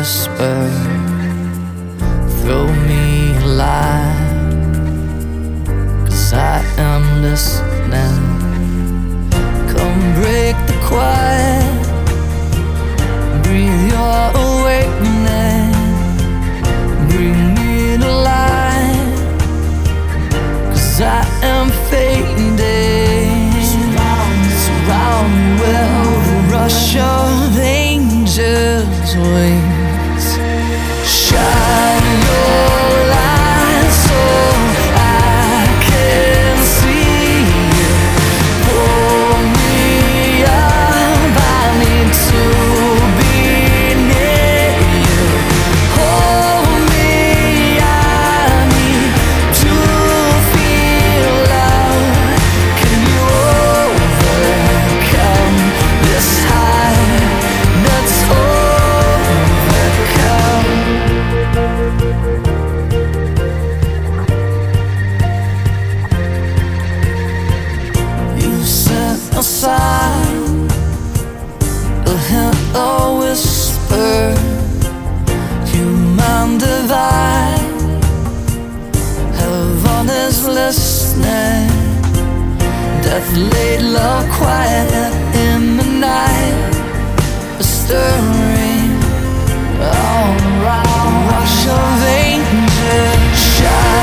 whisper, throw me a line, 'cause I am listening. Come break the quiet, breathe your awakening, bring me to life, 'cause I am fading. Surround me with the rush of angels' wings. Shine your light so I can see you. Pull me up, I need to be near you. Hold me, I need to feel love. Can you overcome this high that's overcome? You set aside a hint, a whisper, human divine. Heaven is listening. Death laid love quiet in the night, stirring all around. Rush of angels shine.